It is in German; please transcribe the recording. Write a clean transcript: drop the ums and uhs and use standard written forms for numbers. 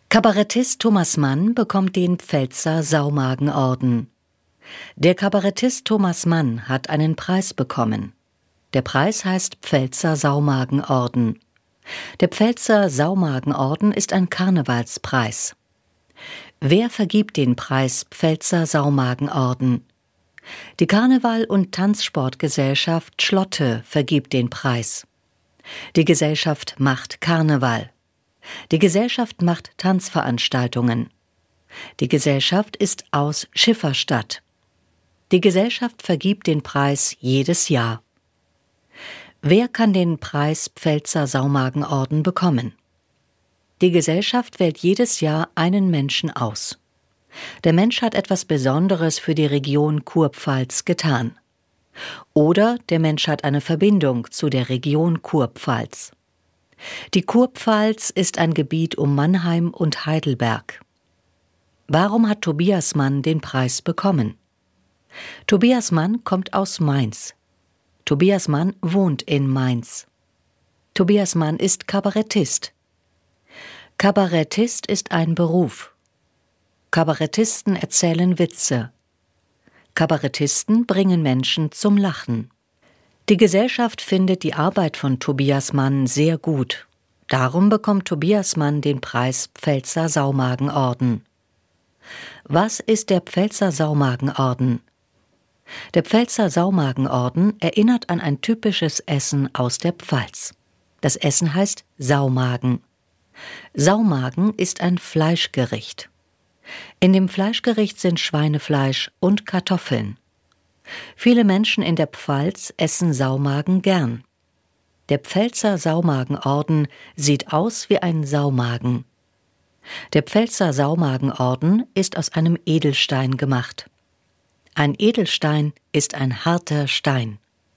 Kabarettist Thomas Mann bekommt den Pfälzer Saumagenorden. Der Kabarettist Thomas Mann hat einen Preis bekommen. Der Preis heißt Pfälzer Saumagenorden. Der Pfälzer Saumagenorden ist ein Karnevalspreis. Wer vergibt den Preis Pfälzer Saumagenorden? Die Karneval- und Tanzsportgesellschaft Schlotte vergibt den Preis. Die Gesellschaft macht Karneval. Die Gesellschaft macht Tanzveranstaltungen. Die Gesellschaft ist aus Schifferstadt. Die Gesellschaft vergibt den Preis jedes Jahr. Wer kann den Preis Pfälzer Saumagenorden bekommen? Die Gesellschaft wählt jedes Jahr einen Menschen aus. Der Mensch hat etwas Besonderes für die Region Kurpfalz getan. Oder der Mensch hat eine Verbindung zu der Region Kurpfalz. Die Kurpfalz ist ein Gebiet um Mannheim und Heidelberg. Warum hat Tobias Mann den Preis bekommen? Tobias Mann kommt aus Mainz. Tobias Mann wohnt in Mainz. Tobias Mann ist Kabarettist. Kabarettist ist ein Beruf. Kabarettisten erzählen Witze. Kabarettisten bringen Menschen zum Lachen. Die Gesellschaft findet die Arbeit von Tobias Mann sehr gut. Darum bekommt Tobias Mann den Preis Pfälzer Saumagenorden. Was ist der Pfälzer Saumagenorden? Der Pfälzer Saumagenorden erinnert an ein typisches Essen aus der Pfalz. Das Essen heißt Saumagen. Saumagen ist ein Fleischgericht. In dem Fleischgericht sind Schweinefleisch und Kartoffeln. Viele Menschen in der Pfalz essen Saumagen gern. Der Pfälzer Saumagenorden sieht aus wie ein Saumagen. Der Pfälzer Saumagenorden ist aus einem Edelstein gemacht. Ein Edelstein ist ein harter Stein.